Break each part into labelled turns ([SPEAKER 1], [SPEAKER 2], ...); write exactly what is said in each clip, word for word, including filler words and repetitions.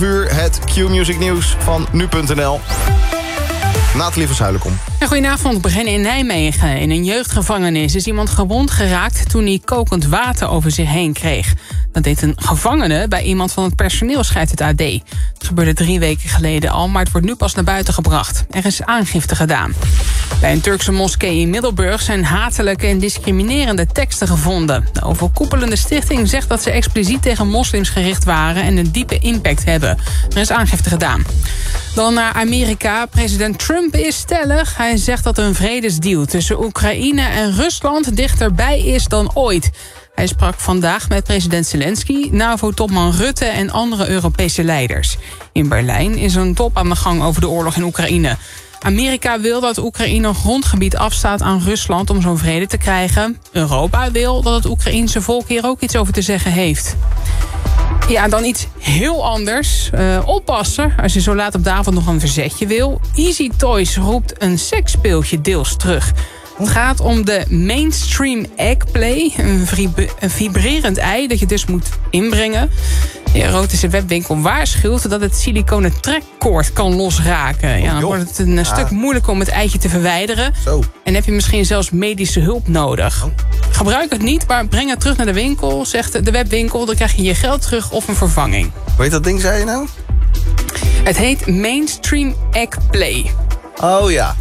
[SPEAKER 1] uur het Q-Music nieuws van nu punt n l. Nathalie van Zuilenkom.
[SPEAKER 2] Ja, goedenavond. We beginnen in Nijmegen. In een jeugdgevangenis is iemand gewond geraakt toen hij kokend water over zich heen kreeg. Dat deed een gevangene bij iemand van het personeel, schrijft het A D. Het gebeurde drie weken geleden al, maar het wordt nu pas naar buiten gebracht. Er is aangifte gedaan. Bij een Turkse moskee in Middelburg zijn hatelijke en discriminerende teksten gevonden. De overkoepelende stichting zegt dat ze expliciet tegen moslims gericht waren en een diepe impact hebben. Er is aangifte gedaan. Dan naar Amerika. President Trump is stellig. Hij zegt dat een vredesdeal tussen Oekraïne en Rusland dichterbij is dan ooit. Hij sprak vandaag met president Zelensky, NAVO-topman Rutte en andere Europese leiders. In Berlijn is een top aan de gang over de oorlog in Oekraïne. Amerika wil dat Oekraïne grondgebied afstaat aan Rusland om zo'n vrede te krijgen. Europa wil dat het Oekraïense volk hier ook iets over te zeggen heeft. Ja, dan iets heel anders. Uh, oppassen als je zo laat op de avond nog een verzetje wil. Easy Toys roept een seksspeeltje deels terug. Het gaat om de Mainstream Eggplay. Een, een vibrerend ei dat je dus moet inbrengen. De erotische webwinkel waarschuwt dat het siliconen trekkoord kan losraken. Ja, dan wordt het een ja. stuk moeilijker om het eitje te verwijderen.
[SPEAKER 1] Zo.
[SPEAKER 2] En heb je misschien zelfs medische hulp nodig. Gebruik het niet, maar breng het terug naar de winkel, zegt de webwinkel. Dan krijg je je geld terug of een vervanging.
[SPEAKER 1] Hoe heet dat ding, zei je nou?
[SPEAKER 2] Het heet Mainstream Eggplay.
[SPEAKER 1] Oh ja.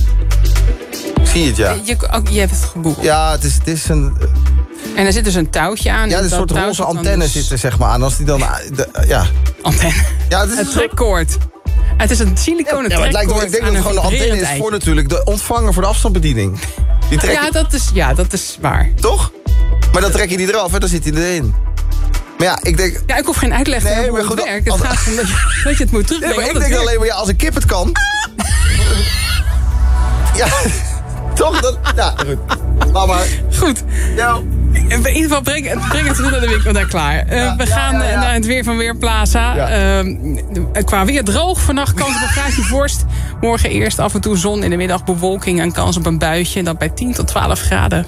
[SPEAKER 1] Zie je het, ja.
[SPEAKER 2] Je, oh, je hebt het gegoogeld.
[SPEAKER 1] Ja, het is, het is een...
[SPEAKER 2] En er zit dus een touwtje aan.
[SPEAKER 1] Ja, er is een soort roze antenne dus... zit er zeg maar aan. Als die dan... De, ja.
[SPEAKER 2] Antenne.
[SPEAKER 1] Ja, het is
[SPEAKER 2] een trekkoord. Het is een siliconen
[SPEAKER 1] ja, ja,
[SPEAKER 2] trekkoord.
[SPEAKER 1] Ik denk dat het gewoon een antenne is voor natuurlijk de ontvanger voor de afstandsbediening. Die trek...
[SPEAKER 2] ja, dat is, ja, dat is waar.
[SPEAKER 1] Toch? Maar dan trek je die eraf en dan zit hij erin. Maar ja, ik denk...
[SPEAKER 2] Ja, ik hoef geen uitleg te
[SPEAKER 1] nee,
[SPEAKER 2] hebben hoe het werkt. Het gaat om dat je, dat je het moet terugbrengen.
[SPEAKER 1] Nee, maar ik denk alleen maar, ja, als een kip het kan... ja... Toch? Dat, ja, goed. Laat maar.
[SPEAKER 2] Goed.
[SPEAKER 1] Ja.
[SPEAKER 2] In ieder geval, breng, breng het terug naar de winkel, daar klaar. Uh, ja, we gaan ja, ja, ja. naar het weer van Weerplaza. Ja. Uh, qua weer droog. Vannacht kans op een graadje vorst. Morgen eerst af en toe zon, in de middag bewolking en kans op een buitje. Dat bij tien tot twaalf graden.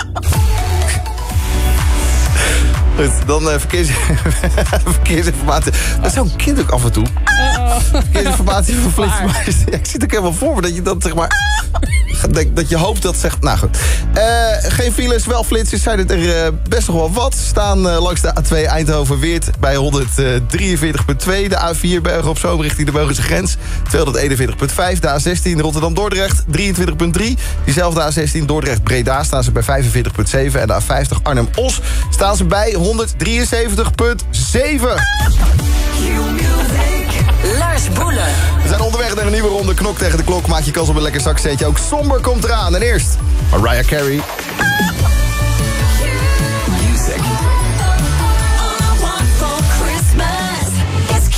[SPEAKER 1] Goed, dan uh, verkeers... verkeersinformatie. Dat is zo'n kind ook af en toe. Uh-oh. Verkeersinformatie van Flitsmeister. Ja, ik zie het ook helemaal voor me dat je dat zeg maar... dat je hoopt dat zegt... Nou goed. Uh, geen files, wel flitsers zijn het er uh, best nog wel wat. Staan uh, langs de A twee Eindhoven-Weert bij honderddrieënveertig komma twee. De A vier Bergen op Zoom richting de Belgische grens. tweehonderdeenenveertig komma vijf. De A zestien Rotterdam-Dordrecht drieëntwintig komma drie. Diezelfde A zestien Dordrecht-Breda staan ze bij vijfenveertig komma zeven. En de A vijftig Arnhem-Os staan ze bij honderddrieënzeventig komma zeven.
[SPEAKER 3] Lars Boelen.
[SPEAKER 1] We zijn onderweg naar een nieuwe ronde. Knok tegen de klok. Maak je kans op een lekker zakzetje. Ook Somber komt eraan. En eerst Mariah Carey.
[SPEAKER 3] Music. All I want for Christmas is Q.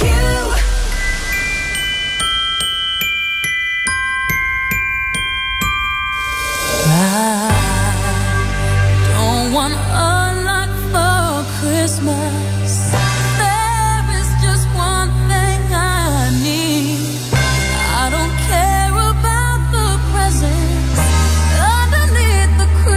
[SPEAKER 3] I don't want a lot for Christmas. Christmas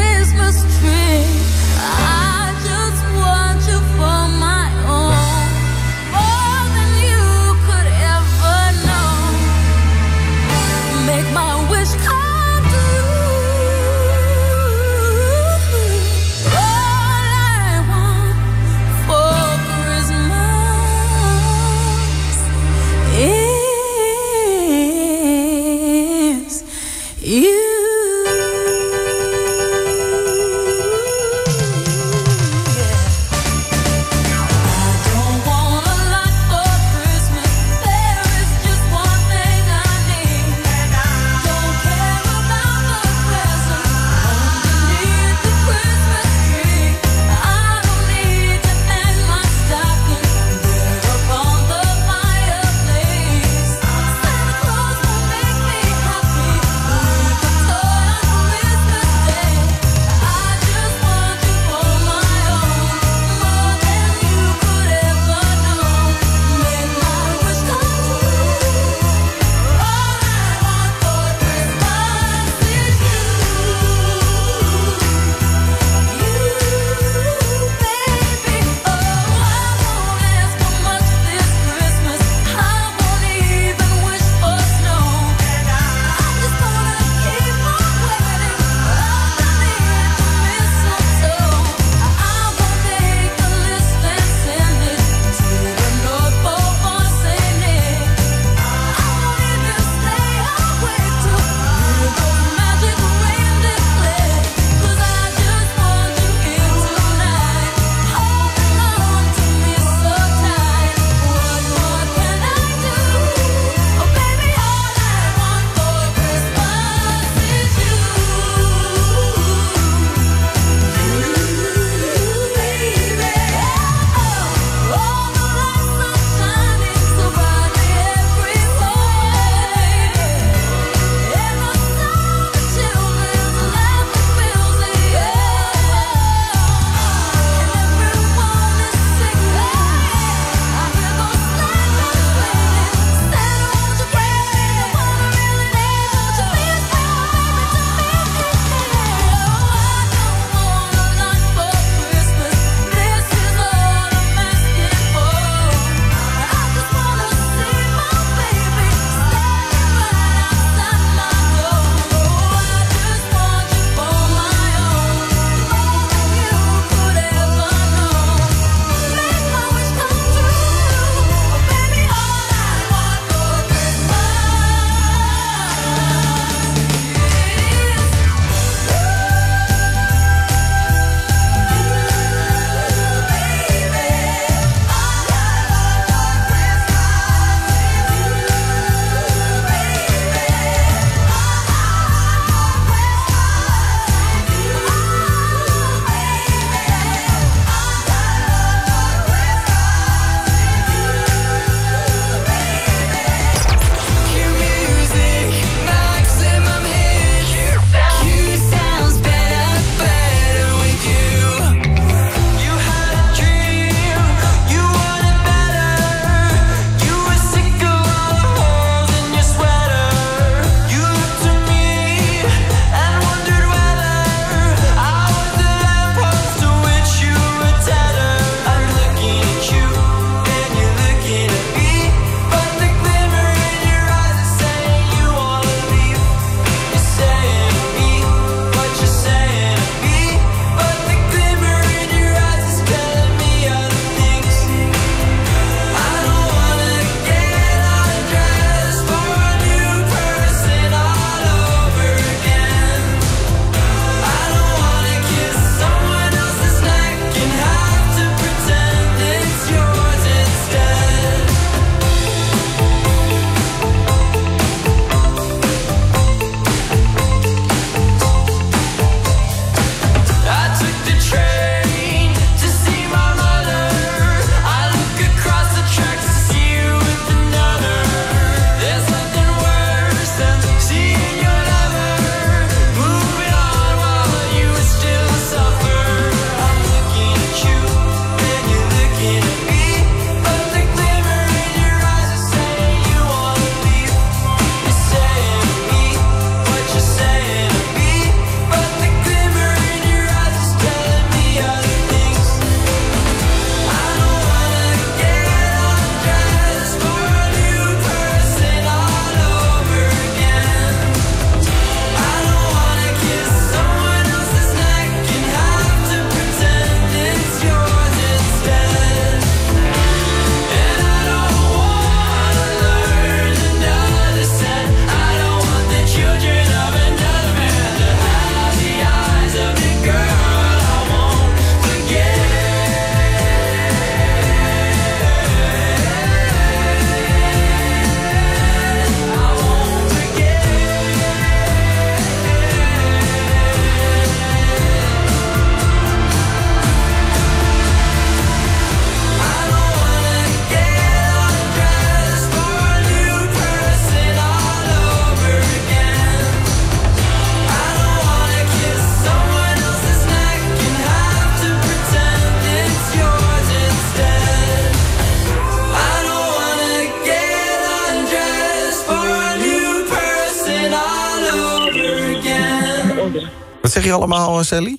[SPEAKER 1] Wat zeg je allemaal, uh, Sally?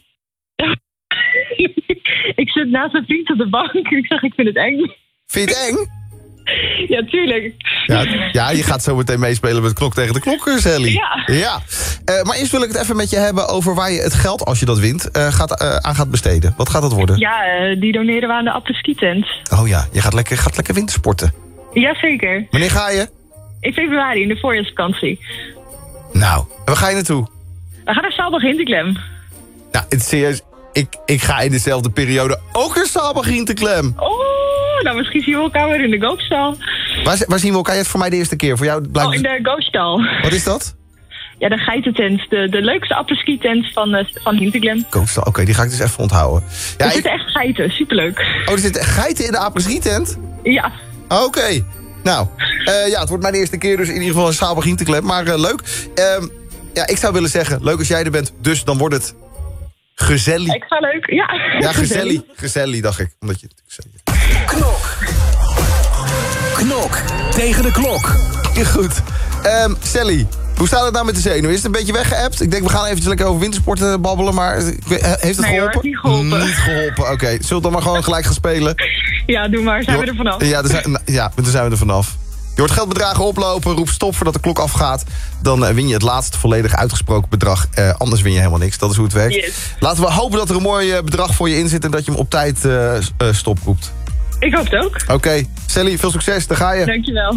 [SPEAKER 4] Ik zit naast een vriend op de bank. Ik zeg, ik vind het eng.
[SPEAKER 1] Vind je het eng?
[SPEAKER 4] Ja, tuurlijk.
[SPEAKER 1] Ja, ja, je gaat zo meteen meespelen met Knok tegen de Klok, Sally.
[SPEAKER 4] Ja.
[SPEAKER 1] ja. Uh, maar eerst wil ik het even met je hebben over waar je het geld, als je dat wint, uh, gaat, uh, aan gaat besteden. Wat gaat dat worden?
[SPEAKER 4] Ja, uh, die doneren we aan de apres-ski tent.
[SPEAKER 1] Oh ja, je gaat lekker, gaat lekker wintersporten.
[SPEAKER 4] Jazeker.
[SPEAKER 1] Wanneer ga je?
[SPEAKER 4] In februari, in de voorjaarsvakantie.
[SPEAKER 1] Nou, en waar ga je naartoe?
[SPEAKER 4] We gaan naar Saalbach Hinterklem.
[SPEAKER 1] Nou, het is serieus. Ik, ik ga in dezelfde periode ook naar Saalbach Hinterklem.
[SPEAKER 4] Oh, nou misschien zien we elkaar weer in de goatstal.
[SPEAKER 1] Waar, waar zien we elkaar? Het voor mij de eerste keer. Voor jou blijft...
[SPEAKER 4] Oh, in de goatstal.
[SPEAKER 1] Wat is dat?
[SPEAKER 4] Ja, de geitentent. De, de leukste apres-ski tent van, uh, van Hinterklem.
[SPEAKER 1] Oké, okay, die ga ik dus even onthouden. Ja,
[SPEAKER 4] er
[SPEAKER 1] ik...
[SPEAKER 4] zitten echt geiten, superleuk.
[SPEAKER 1] Oh, er zitten geiten in de apres-ski tent?
[SPEAKER 4] Ja.
[SPEAKER 1] Oké. Okay. Nou, uh, ja, het wordt mijn eerste keer dus in ieder geval een Saalbach Hinterklem. Maar uh, leuk. Uh, ja, ik zou willen zeggen, leuk als jij er bent. Dus dan wordt het gezellig.
[SPEAKER 4] Extra leuk, ja.
[SPEAKER 1] Ja, gezellig. Gezellig, dacht ik. Omdat je...
[SPEAKER 5] Knok. Knok tegen de klok.
[SPEAKER 1] Ja, goed. Um, Sally, hoe staat het nou met de zenuw? Is het een beetje weggeëpt? Ik denk, we gaan eventjes lekker over wintersporten babbelen, maar heeft het
[SPEAKER 4] nee,
[SPEAKER 1] geholpen?
[SPEAKER 4] Hoor, niet geholpen.
[SPEAKER 1] Niet geholpen, oké. Okay. Zullen we dan maar gewoon gelijk gaan spelen?
[SPEAKER 4] Ja, doe maar. Zijn jo, we er vanaf?
[SPEAKER 1] Ja, dan zijn, ja, dan zijn we er vanaf. Je hoort geldbedragen oplopen, roep stop voordat de klok afgaat. Dan uh, win je het laatste volledig uitgesproken bedrag. Uh, anders win je helemaal niks, dat is hoe het werkt. Yes. Laten we hopen dat er een mooi uh, bedrag voor je in zit en dat je hem op tijd uh, uh, stop roept.
[SPEAKER 4] Ik hoop het ook.
[SPEAKER 1] Oké, okay. Sally, veel succes, daar ga je.
[SPEAKER 4] Dankjewel.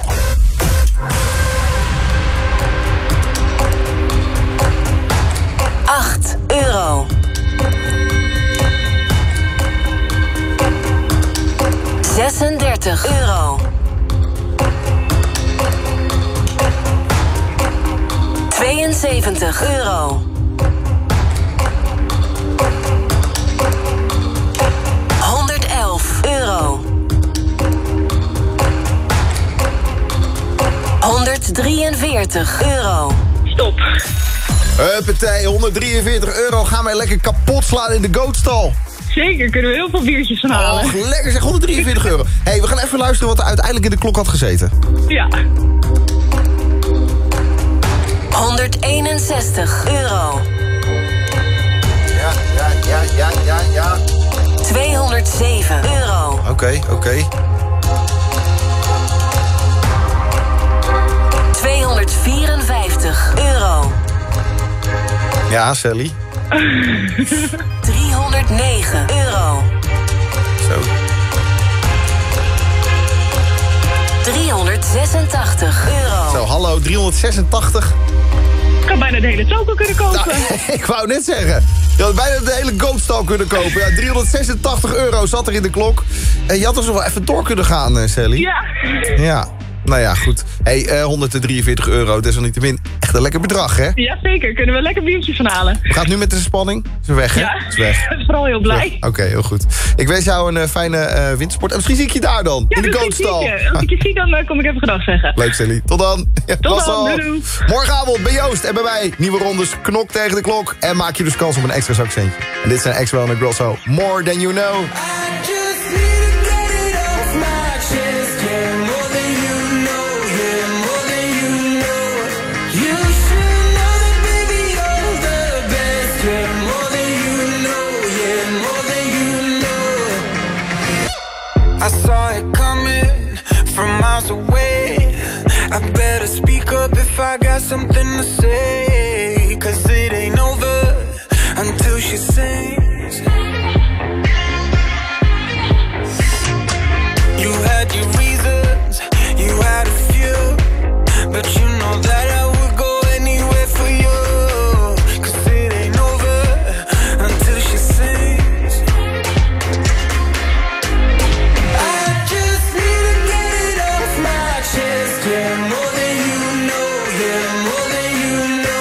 [SPEAKER 6] acht euro. zesendertig euro. tweeënzeventig euro. honderdelf euro. honderddrieënveertig euro.
[SPEAKER 4] Stop.
[SPEAKER 1] Huppatee, honderddrieënveertig euro. Gaan wij lekker kapot slaan in de goatstal.
[SPEAKER 4] Zeker, kunnen we heel veel biertjes van halen.
[SPEAKER 1] Och, lekker zeg, honderddrieënveertig euro. Hé, hey, we gaan even luisteren wat er uiteindelijk in de klok had gezeten.
[SPEAKER 4] Ja.
[SPEAKER 6] honderdeenenzestig euro.
[SPEAKER 1] Ja, ja, ja, ja, ja, ja.
[SPEAKER 6] tweehonderdzeven euro.
[SPEAKER 1] Oké, okay, oké. Okay.
[SPEAKER 6] tweehonderdvierenvijftig euro.
[SPEAKER 1] Ja, Sally.
[SPEAKER 6] driehonderdnegen euro.
[SPEAKER 1] Zo.
[SPEAKER 6] driehonderdzesentachtig euro.
[SPEAKER 1] Zo, hallo, driehonderdzesentachtig.
[SPEAKER 4] Ik had bijna de hele toko kunnen kopen.
[SPEAKER 1] Nou, ik wou net zeggen. Je had bijna de hele goatstal kunnen kopen. Ja, driehonderdzesentachtig euro zat er in de klok. En je had er zo wel even door kunnen gaan, Sally.
[SPEAKER 4] Ja.
[SPEAKER 1] Ja. Nou ja, goed. Hey, uh, honderddrieënveertig euro, desalniettemin echt een lekker bedrag, hè?
[SPEAKER 4] Ja, zeker. Kunnen we lekker biertjes van halen.
[SPEAKER 1] Hoe gaat het nu met de spanning? Is ze weg, hè?
[SPEAKER 4] Ja,
[SPEAKER 1] is weg.
[SPEAKER 4] vooral heel blij.
[SPEAKER 1] Oké, okay, heel goed. Ik wens jou een uh, fijne uh, wintersport. En misschien zie ik je daar dan,
[SPEAKER 4] ja,
[SPEAKER 1] in de goatstal.
[SPEAKER 4] Je. Als ik je zie, dan uh, kom ik even gedag zeggen.
[SPEAKER 1] Leuk, Sally. Tot dan. Ja,
[SPEAKER 4] Tot dan, doei, doei.
[SPEAKER 1] Morgenavond bij Joost en bij mij. Nieuwe rondes, Knok tegen de klok. En maak je dus kans op een extra zakcentje. En dit zijn Axwell en Grosso. More Than You Know.
[SPEAKER 7] I saw it coming from miles away. I better speak up if I got something to say. Cause it ain't over until she sings. You had your reasons, you had a few, but you know that I would go anywhere for you. Cause it ain't over until she sings. Yeah, more than you know, yeah, more than you know.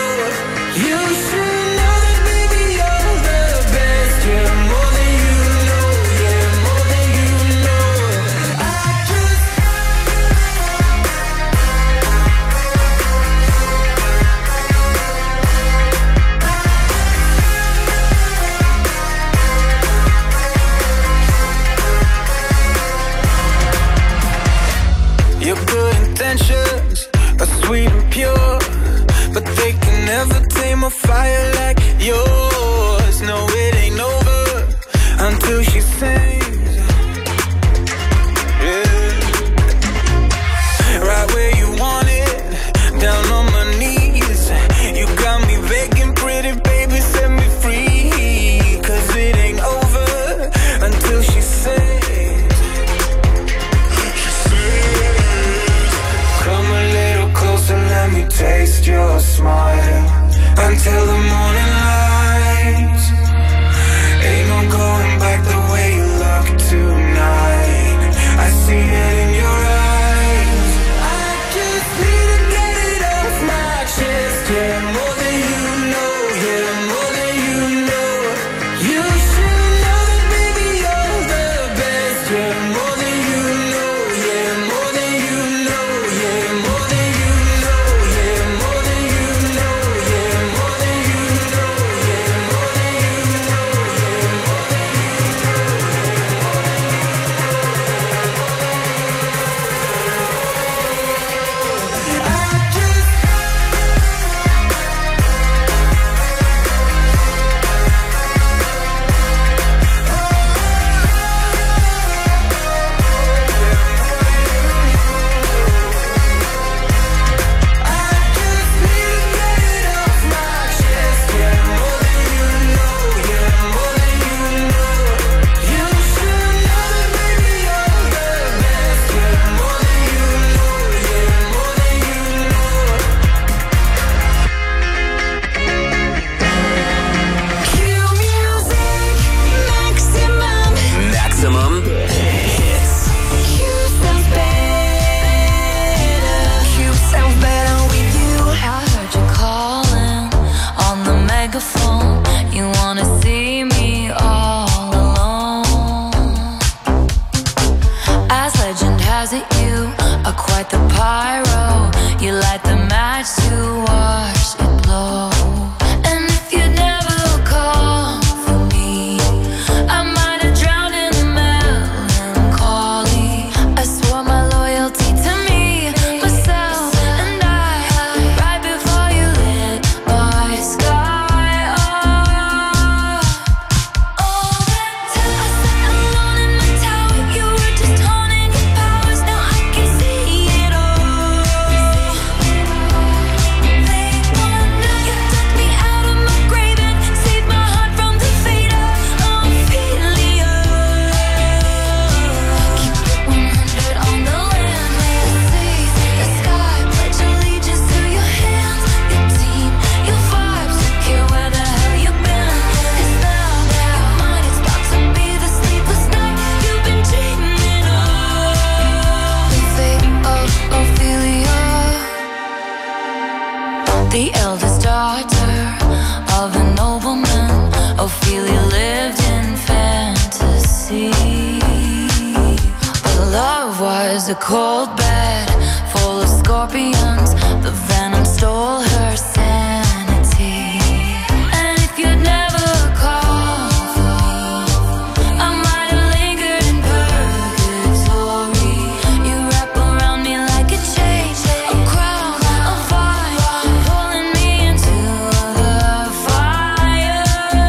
[SPEAKER 3] cold bed full of scorpions. The venom stole her sanity. And if you'd never called for me, I might have lingered in purgatory. You wrap around me like a chain, a crown, a fire, pulling me into the fire.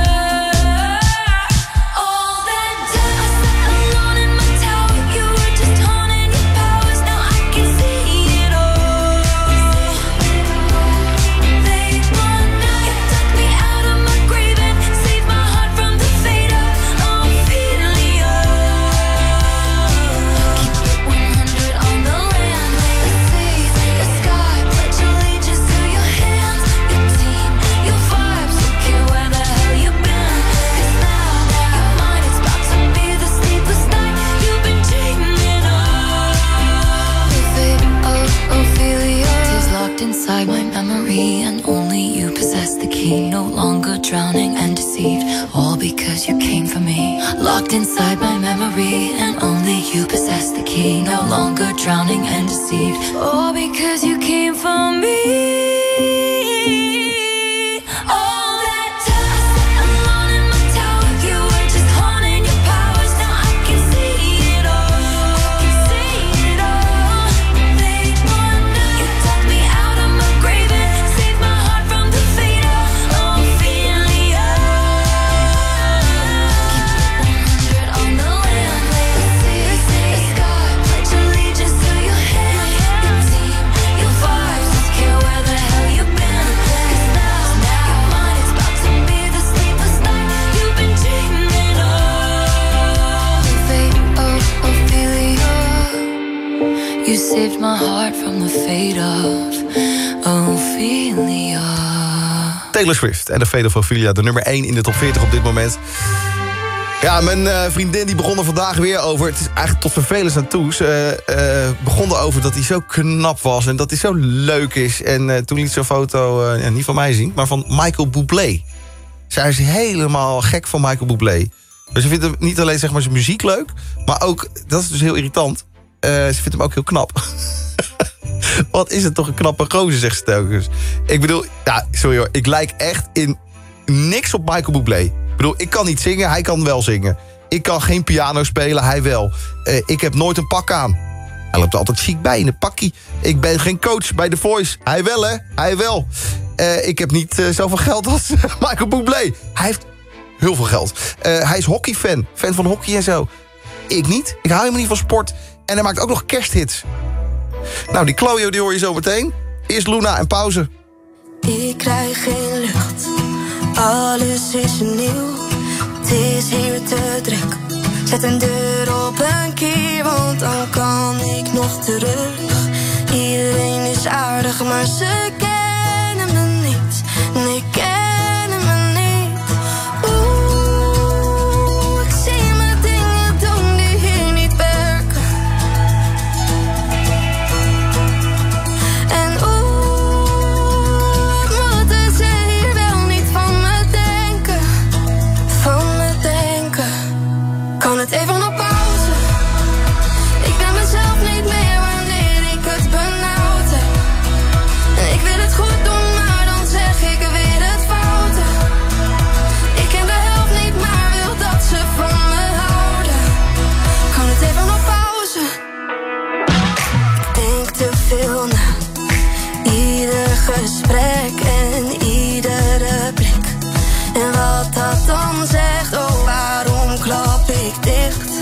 [SPEAKER 3] All that time I sat alone in my tower, you were just honing your powers. Now I can see it all. They want now. You took me out of my grave and saved my heart from the fate of Ophelia. Keep it one hundred on the land, the sea, the sky. Pledge allegiance to your hands, your team, your vibes. Don't care where the hell you've been. 'Cause now you're mine. It's about to be the sleepless night you've been dreaming of. The fate of Ophelia is locked inside my memory, and only you possess the key. No longer drowning and deceived, all because you came for me. Locked inside my memory, and only you possess the key. No longer drowning and deceived, all because you came for me. All that time I sat alone in my tower, you were just honing your powers. Now I can see it all. I can see it all. They want now. You took me out of my grave and saved my heart from the fate of Ophelia. Keep it one hundred on the land, the sea, the sky. Pledge allegiance to your hand, your team, your vibes. Don't care where the hell you've been. 'Cause now you're mine. It's about to be the sleepless night you've been dreaming of. The fate of Ophelia. You saved my heart from the fate of Ophelia.
[SPEAKER 1] Taylor Swift en de Fate of Ophelia, de nummer één in de top veertig op dit moment. Ja, mijn uh, vriendin die begon er vandaag weer over. Het is eigenlijk tot vervelens aan toe. Ze uh, begon erover dat hij zo knap was en dat hij zo leuk is. En uh, toen liet ze een foto, uh, ja, niet van mij zien, maar van Michael Bublé. Zij is helemaal gek van Michael Bublé. Dus ze vindt hem niet alleen zeg maar zijn muziek leuk, maar ook, dat is dus heel irritant, uh, ze vindt hem ook heel knap. Wat is het toch een knappe gozer, zegt ze telkens. Ik bedoel, ja, sorry hoor, ik lijk echt in niks op Michael Bublé. Ik bedoel, ik kan niet zingen, hij kan wel zingen. Ik kan geen piano spelen, hij wel. Uh, ik heb nooit een pak aan. Hij loopt er altijd chic bij in een pakkie. Ik ben geen coach bij The Voice. Hij wel, hè? Hij wel. Uh, ik heb niet uh, zoveel geld als uh, Michael Bublé. Hij heeft heel veel geld. Uh, hij is hockeyfan. Fan van hockey en zo. Ik niet. Ik hou helemaal niet van sport. En hij maakt ook nog kersthits. Nou, die Chloe die hoor je zo meteen. Eerst Luna en pauze.
[SPEAKER 8] Ik krijg geen lucht, alles is nieuw. Het is hier te druk. Zet een deur op een kier, want dan kan ik nog terug. Iedereen is aardig, maar ze kennen me niet. Nee, kennen me niet. Oeh, ik zie me dingen doen die hier niet werken. En oeh, moeten ze hier wel niet van me denken. Van me denken. Kan het even op pauze? Ik ben mezelf niet meer wanneer ik het benauwd heb. En ik wil het goed doen, maar dan zeg ik weer het foute. Ik ken de helft niet, maar wil dat ze van me houden. Kan het even op pauze? Ik denk te veel na. Ieder gesprek en iedere blik. En wat dat dan zegt, oh waarom klap ik dicht?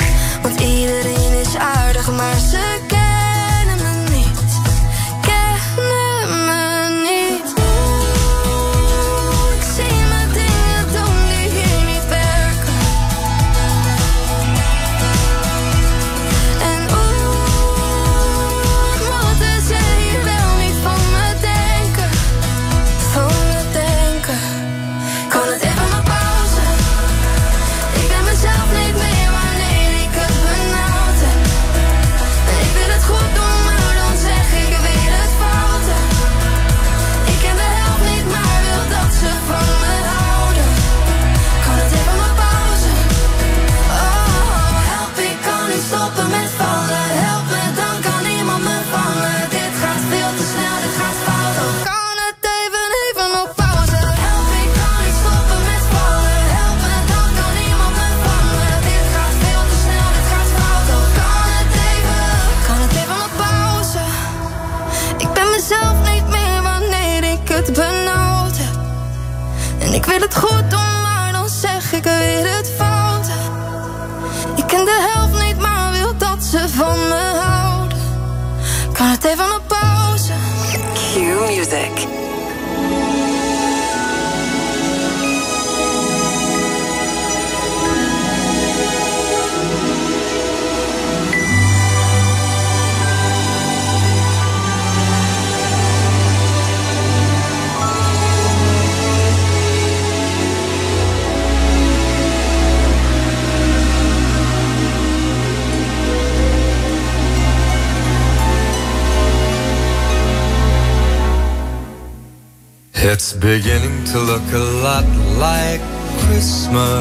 [SPEAKER 9] It's beginning to look a lot like Christmas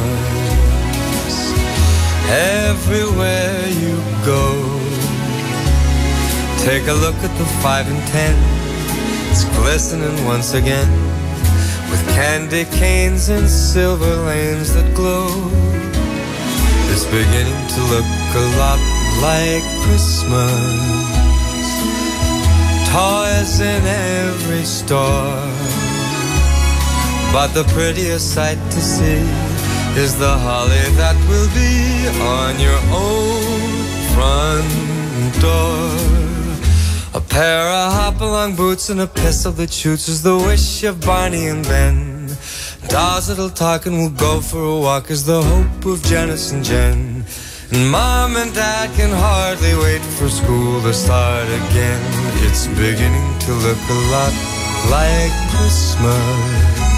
[SPEAKER 9] everywhere you go. Take a look at the five and ten. It's glistening once again with candy canes and silver lanes that glow. It's beginning to look a lot like Christmas. Toys in every store, but the prettiest sight to see is the holly that will be on your own front door. A pair of hop-along boots and a pistol that shoots is the wish of Barney and Ben. Dolls that'll talk and we'll go for a walk is the hope of Janice and Jen. And Mom and Dad can hardly wait for school to start again. It's beginning to look a lot like Christmas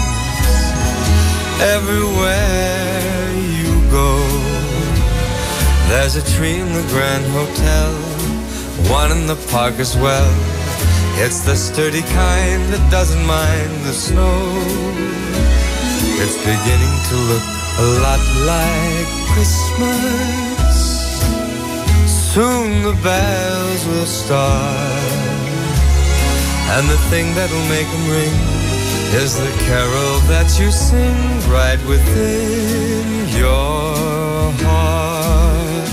[SPEAKER 9] everywhere you go. There's a tree in the Grand Hotel, one in the park as well. It's the sturdy kind that doesn't mind the snow. It's beginning to look a lot like Christmas. Soon the bells will start, and the thing that'll make them ring is the carol that you sing right within your heart.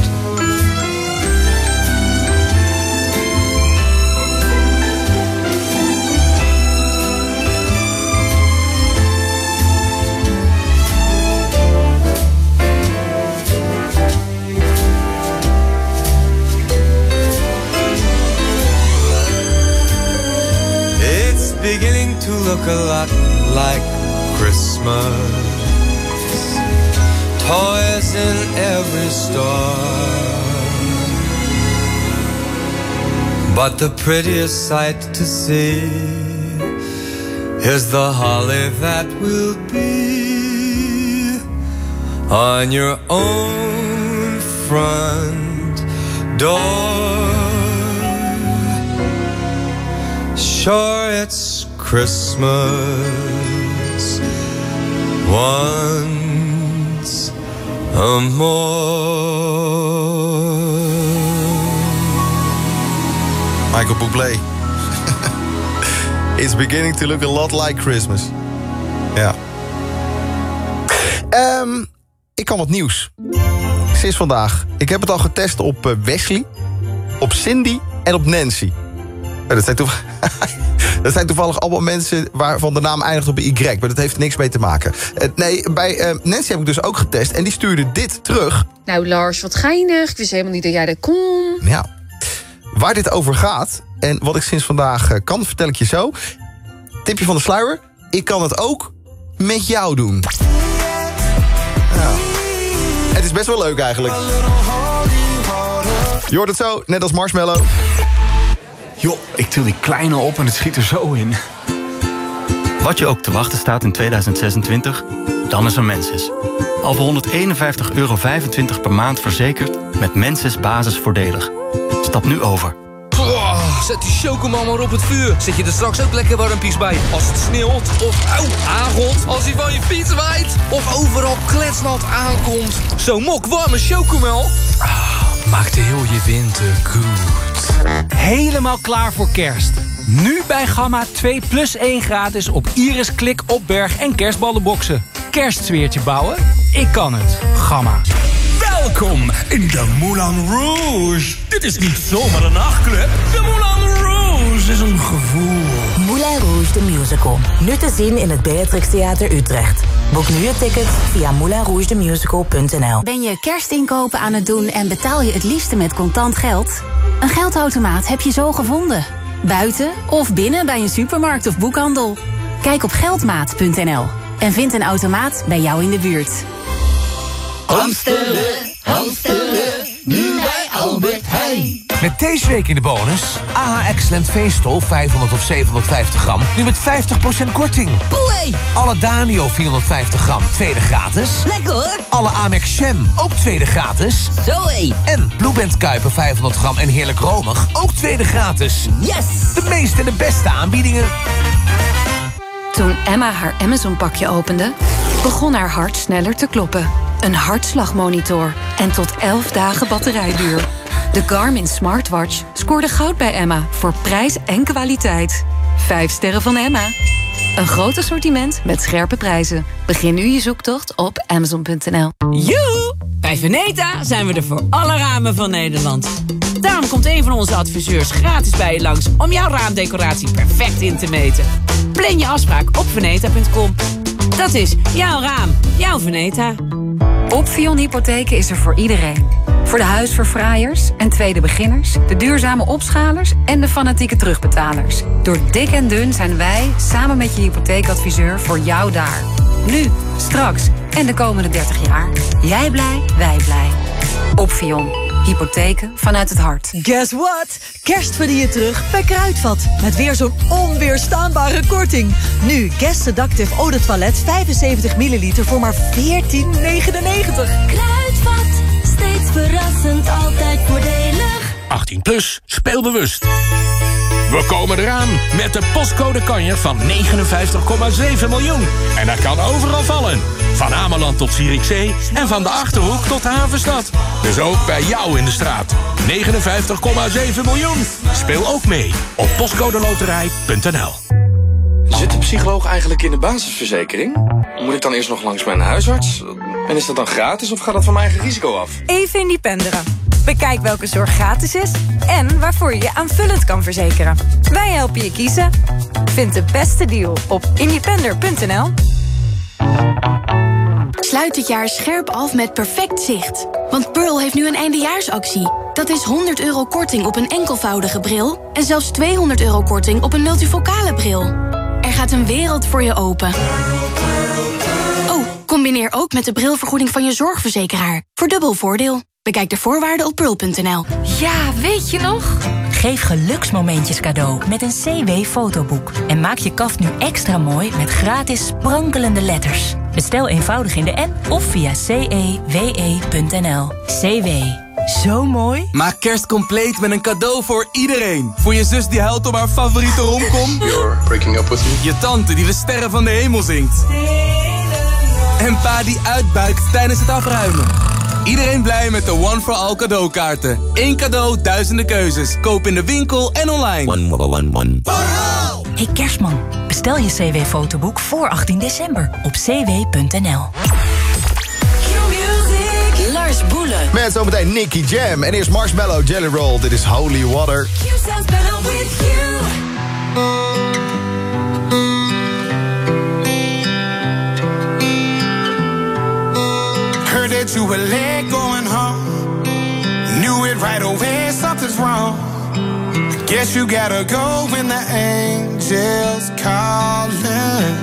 [SPEAKER 9] Beginning to look a lot like Christmas. Toys in every store, but the prettiest sight to see is the holly that will be on your own front door. Sure, it's Christmas once a more.
[SPEAKER 1] Michael Bublé. It's beginning to look a lot like Christmas. Ja. Um, ik kan wat nieuws. Sinds vandaag. Ik heb het al getest op uh, Wesley, op Cindy en op Nancy. Dat zijn, toevallig, dat zijn toevallig allemaal mensen waarvan de naam eindigt op een Y. Maar dat heeft niks mee te maken. Uh, nee, bij uh, Nancy heb ik dus ook getest. En die stuurde dit terug.
[SPEAKER 10] Nou Lars, wat geinig. Ik wist helemaal niet dat jij dat kon.
[SPEAKER 1] Ja. Waar dit over gaat en wat ik sinds vandaag uh, kan, vertel ik je zo. Tipje van de sluier. Ik kan het ook met jou doen. Ja. Het is best wel leuk eigenlijk. Je hoort het zo, net als Marshmallow.
[SPEAKER 11] Joh, ik til die kleine op en het schiet er zo in.
[SPEAKER 12] Wat je ook te wachten staat in tweeduizend zesentwintig, dan is er Mensis. Al voor honderdeenenvijftig euro vijfentwintig per maand verzekerd met Mensis basis voordelig. Stap nu over.
[SPEAKER 13] Oh, zet die chocomel maar op het vuur. Zet je er straks ook lekker warmpies bij. Als het sneeuwt of au, aangot. Als hij van je fiets waait. Of overal kletsnat aankomt. Zo'n mok warme chocomel. Ah, maakt heel je winter goed.
[SPEAKER 14] Helemaal klaar voor kerst. Nu bij Gamma twee plus één gratis op Iris, Klik, Opberg en kerstballenboxen. Kerstsfeertje bouwen? Ik kan het. Gamma.
[SPEAKER 5] Welkom in de Moulin Rouge. Dit is niet zomaar een nachtclub. De Moulin Rouge is een gevoel.
[SPEAKER 15] Moulin Rouge de Musical. Nu te zien in het Beatrix Theater Utrecht. Boek nu je ticket via moulin rouge de musical punt n l.
[SPEAKER 16] Ben je kerstinkopen aan het doen en betaal je het liefste met contant geld? Een geldautomaat heb je zo gevonden. Buiten of binnen bij een supermarkt of boekhandel. Kijk op geldmaat punt n l en vind een automaat bij jou in de buurt.
[SPEAKER 5] Hamsteren, hamsteren, nu bij Albert Heijn.
[SPEAKER 17] Met deze week in de bonus A H Excellent Veestol vijfhonderd of zevenhonderdvijftig gram. Nu met vijftig procent korting.
[SPEAKER 5] Boei!
[SPEAKER 17] Alle Danio vierhonderdvijftig gram, tweede gratis.
[SPEAKER 5] Lekker hoor!
[SPEAKER 17] Alle Amex Jam, ook tweede gratis.
[SPEAKER 5] Zoé!
[SPEAKER 17] En Blueband Kuiper vijfhonderd gram en heerlijk romig, ook tweede gratis.
[SPEAKER 5] Yes!
[SPEAKER 17] De meeste en de beste aanbiedingen.
[SPEAKER 18] Toen Emma haar Amazon-pakje opende, begon haar hart sneller te kloppen. Een hartslagmonitor en tot elf dagen batterijduur. De Garmin Smartwatch scoorde goud bij Emma voor prijs en kwaliteit. Vijf sterren van Emma. Een groot assortiment met scherpe prijzen. Begin nu je zoektocht op amazon punt n l.
[SPEAKER 19] Joe! Bij Veneta zijn we er voor alle ramen van Nederland. Daarom komt een van onze adviseurs gratis bij je langs om jouw raamdecoratie perfect in te meten. Plan je afspraak op veneta punt com. Dat is jouw raam, jouw Veneta.
[SPEAKER 18] Opvion Hypotheken is er voor iedereen. Voor de huisverfraaiers en tweede beginners, de duurzame opschalers en de fanatieke terugbetalers. Door dik en dun zijn wij, samen met je hypotheekadviseur, voor jou daar. Nu, straks en de komende dertig jaar. Jij blij, wij blij. Opvion. Hypotheken vanuit het hart.
[SPEAKER 20] Guess what? Kerst verdien je terug bij Kruidvat. Met weer zo'n onweerstaanbare korting. Nu Guest Seductive Eau de Toilette vijfenzeventig milliliter voor maar veertien negenennegentig.
[SPEAKER 3] Kruidvat, steeds verrassend, altijd voordelig.
[SPEAKER 5] achttien plus, speel bewust. We komen eraan met de postcode kanjer van negenenvijftig komma zeven miljoen. En dat kan overal vallen. Van Ameland tot Zierikzee en van de Achterhoek tot de Havenstad. Dus ook bij jou in de straat. negenenvijftig komma zeven miljoen. Speel ook mee op postcodeloterij punt n l.
[SPEAKER 21] Zit de psycholoog eigenlijk in de basisverzekering? Moet ik dan eerst nog langs mijn huisarts? En is dat dan gratis of gaat dat van mijn eigen risico af?
[SPEAKER 22] Even independeren. Bekijk welke zorg gratis is en waarvoor je je aanvullend kan verzekeren. Wij helpen je kiezen. Vind de beste deal op independer punt n l.
[SPEAKER 23] Sluit het jaar scherp af met Perfect Zicht. Want Pearl heeft nu een eindejaarsactie. Dat is honderd euro korting op een enkelvoudige bril en zelfs tweehonderd euro korting op een multifocale bril. Er gaat een wereld voor je open. Oh, combineer ook met de brilvergoeding van je zorgverzekeraar. Voor dubbel voordeel. Bekijk de voorwaarden op pearl punt n l.
[SPEAKER 10] Ja, weet je nog?
[SPEAKER 15] Geef geluksmomentjes cadeau met een C W-fotoboek. En maak je kaft nu extra mooi met gratis sprankelende letters. Bestel eenvoudig in de app of via c e w e punt n l. C W. Zo mooi.
[SPEAKER 24] Maak kerst compleet met een cadeau voor iedereen. Voor je zus die huilt om haar favoriete romcom.
[SPEAKER 21] You're breaking up with me.
[SPEAKER 24] Je tante die de sterren van de hemel zingt. En pa die uitbuikt tijdens het afruimen. Iedereen blij met de One for All cadeaukaarten. Eén cadeau, duizenden keuzes. Koop in de winkel en online.
[SPEAKER 1] One, one, one, one.
[SPEAKER 15] Hey Kerstman, bestel je C W-fotoboek voor achttien december op c w punt n l.
[SPEAKER 6] Lars Boelen.
[SPEAKER 1] Met zometeen Nicky Jam. En eerst Marshmallow Jelly Roll. Dit is Holy Water.
[SPEAKER 7] Heard that you were late going home. Knew it right away, something's wrong. Guess you gotta go when the angels calling.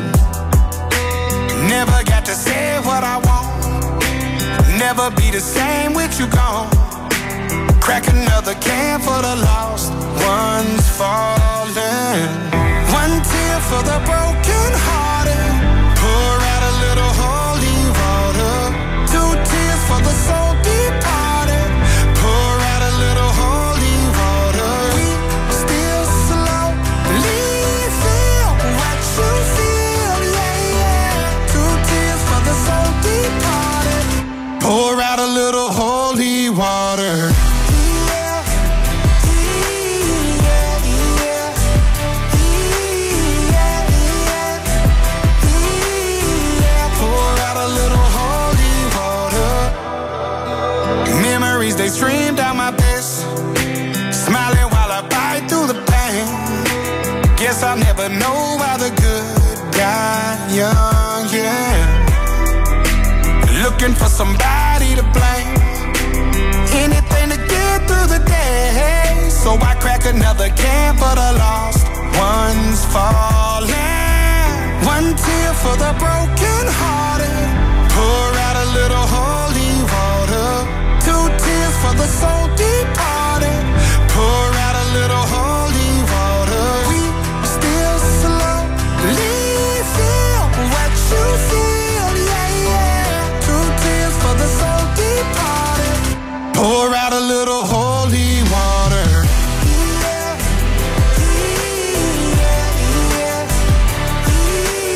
[SPEAKER 7] Never got to say what I want. Never be the same with you gone. Crack another can for the lost ones falling. One tear for the broken hearted. Pour out a little holy water. Two tears for the soul departed. Pour out a little holy water. We still slowly feel what you feel, yeah, yeah. Two tears for the soul departed. Pour out a little holy water. They stream down my face, smiling while I bite through the pain. Guess I'll never know why the good die young, yeah. Looking for somebody to blame, anything to get through the day. So I crack another can for the lost ones falling. One tear for the broken hearted. Pour out a little holy water. Two tears for the soul departed. Pour out a little holy water. We still slowly feel what you feel, yeah, yeah. Two tears for the soul departed. Pour out a little holy water. Yeah, yeah, yeah,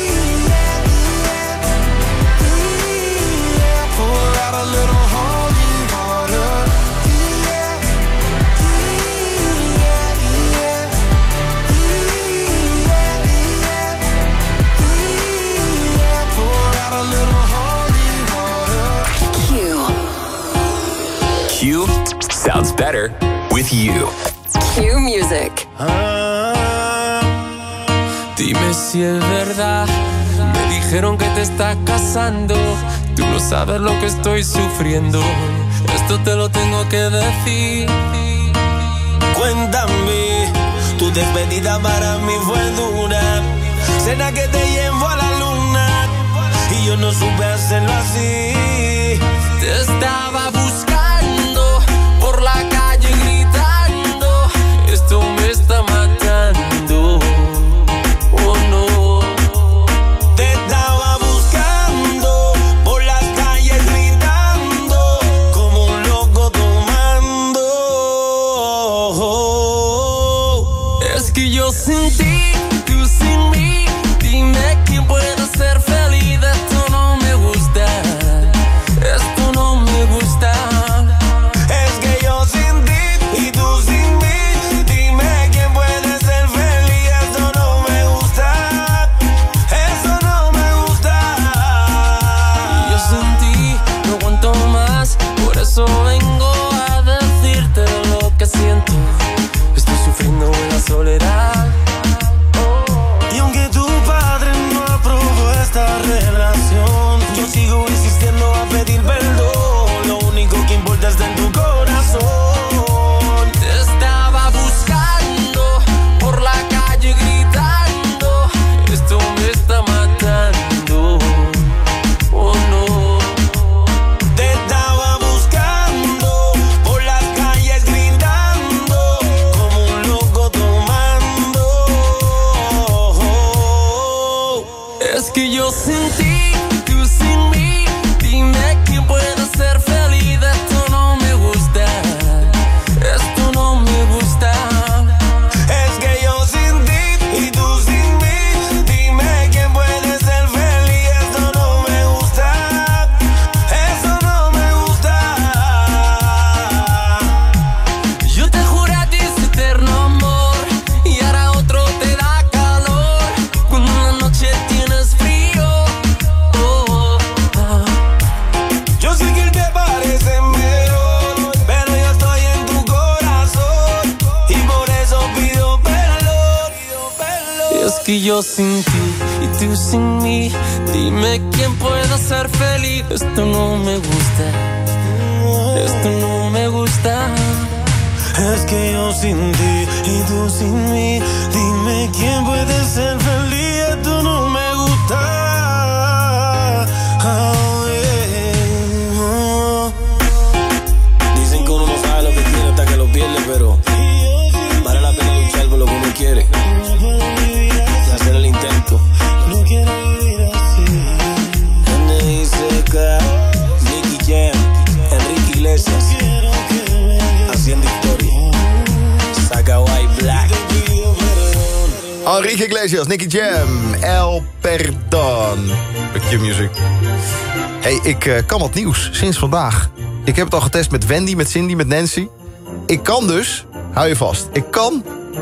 [SPEAKER 2] sounds better with you.
[SPEAKER 6] Q Music.
[SPEAKER 4] Ah, dime si es verdad. Me dijeron que te estás casando. Tú no sabes lo que estoy sufriendo. Esto te lo tengo que decir.
[SPEAKER 8] Cuéntame, tu despedida para mí fue dura. Cena que te llevo a la luna y yo no supe hacerlo así.
[SPEAKER 4] Te estaba buscando por la calle gritando. Esto me está matando. Oh no.
[SPEAKER 8] Te estaba buscando por las calles gritando como un loco tomando.
[SPEAKER 4] Es que yo sin ti, tú sin mí. Dime quién puede ser feliz. Esto no me gusta. Esto no me gusta.
[SPEAKER 8] Es que yo sin ti y tú sin mí. Dime quién puede ser feliz. Eso no me gusta. Eso no me gusta.
[SPEAKER 4] Yo sin ti no aguanto más. Por eso vengo a decirte lo que siento. Estoy sufriendo en la soledad.
[SPEAKER 8] Y aunque tu padre no aprobó esta relación, yo sigo insistiendo a pedir perdón. Lo único que importa está en tu corazón.
[SPEAKER 4] Te estaba buscando por la calle gritando. Esto me está matando. Oh no.
[SPEAKER 8] Te estaba buscando por las calles gritando como un loco tomando.
[SPEAKER 4] Es que yo sin ti, tú sin mí. Dime quién puede ser feliz. Esto no me gusta. Esto no me gusta.
[SPEAKER 8] Es que yo sin ti y tú sin mí. Dime quién puede ser feliz. Eso no me gusta. Eso no me gusta.
[SPEAKER 4] Yo te juré a ti ese eterno amor y ahora otro te da calor cuando en la noche tienes frío. Oh, oh, oh.
[SPEAKER 8] Yo sé que él te parece mejor, pero yo estoy en tu corazón y por eso pido perdón.
[SPEAKER 4] Y es que yo sin ti y tú sin mí. Dime quién puede ser feliz. Esto no me gusta. Esto no me gusta.
[SPEAKER 8] Es que yo sin ti y tú sin mí. Dime quién puede ser feliz. Esto no me gusta. Oh, yeah. Oh. Dicen que uno no sabe lo que tiene hasta que lo pierde, pero vale la pena luchar por lo que uno quiere y hacer el intento. No quiero vivir así. N I C K, Nicky Jam, Enrique Iglesias, haciendo historia. Saca White Black.
[SPEAKER 1] Enrique Iglesias, Nicky Jam, El Perdón. Bij Q Music. Hey, ik uh, kan wat nieuws sinds vandaag. Ik heb het al getest met Wendy, met Cindy, met Nancy. Ik kan dus, hou je vast, ik kan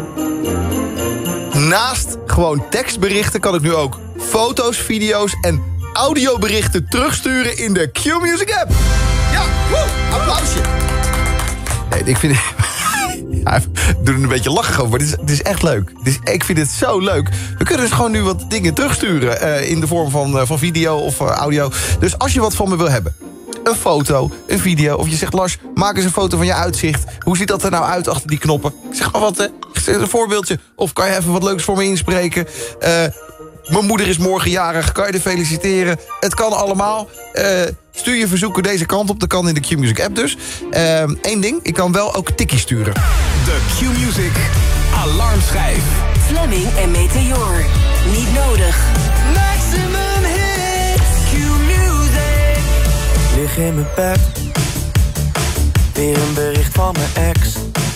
[SPEAKER 1] naast gewoon tekstberichten kan ik nu ook foto's, video's en audioberichten terugsturen in de Q Music app. Ja, woe, applausje. Nee, ik vind ja, ik doe er een beetje lachen over, maar het is, het is echt leuk. Het is, ik vind het zo leuk. We kunnen dus gewoon nu wat dingen terugsturen uh, in de vorm van, uh, van video of uh, audio. Dus als je wat van me wil hebben, een foto, een video, of je zegt Lars, maak eens een foto van je uitzicht. Hoe ziet dat er nou uit achter die knoppen? Zeg maar wat, hè? Zeg een voorbeeldje. Of kan je even wat leuks voor me inspreken? Uh, mijn moeder is morgen jarig, kan je er feliciteren? Het kan allemaal. Uh, stuur je verzoeken deze kant op, dat kan in de Q Music app dus. Eén uh, ding, ik kan wel ook tikkie sturen.
[SPEAKER 2] De Q Music alarmschijf.
[SPEAKER 6] Fleming en Meteor. Niet nodig.
[SPEAKER 7] Maximum hits. Q Music.
[SPEAKER 8] Lig in mijn bed. Weer een bericht van mijn ex.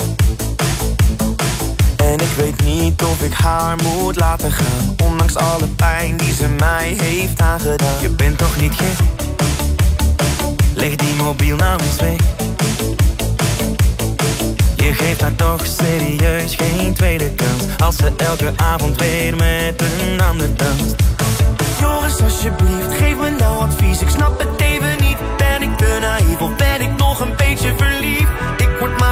[SPEAKER 8] En ik weet niet of ik haar moet laten gaan. Ondanks alle pijn die ze mij heeft aangedaan. Je bent toch niet gek? Leg die mobiel nou eens weg. Je geeft haar toch serieus geen tweede kans. Als ze elke avond weer met een ander danst. Jongens, alsjeblieft, geef me nou advies. Ik snap het even niet. Ben ik te naïef of ben ik nog een beetje verliefd? Ik word maar